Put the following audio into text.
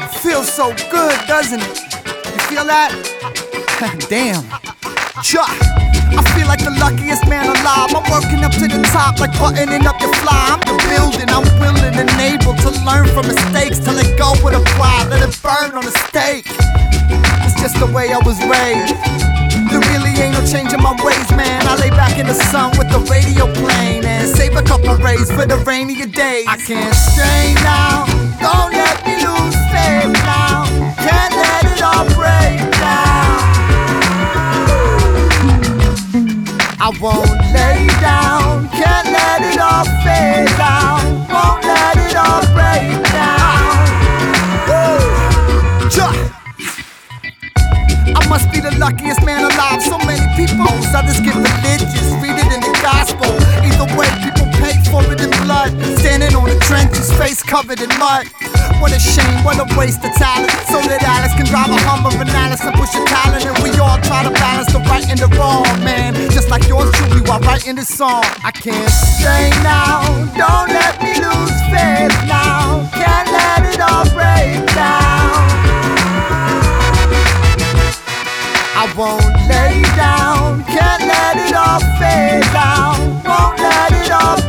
Feels so good, doesn't it? You feel that? Damn. Chuck. I feel like the luckiest man alive. I'm working up to the top like buttoning up your fly. I'm the building, I'm willing and able to learn from mistakes. To let go with a pride, let it burn on the stake. It's just the way I was raised. There really ain't no change in my ways, man. I lay back in the sun with the radio playing and save a couple rays for the rainier days. I can't stray now, don't let me lose faith now. Can't let it all break down. I won't lay down, can't let it all fade down. Won't let it all break down. I must be the luckiest man alive. So many people, others get religious, read it in the gospel. Either way, people pay for it in blood. Standing on the trenches, face covered in mud. What a shame, what a waste of talent. So that Alex can drive a Hummer and Alice and push a talent. And we all try to balance the right and the wrong, man. Just like yours truly while writing this song. I can't stay now, don't let me lose faith now. Can't let it all break down. I won't lay down, can't let it all fade down. Won't let it all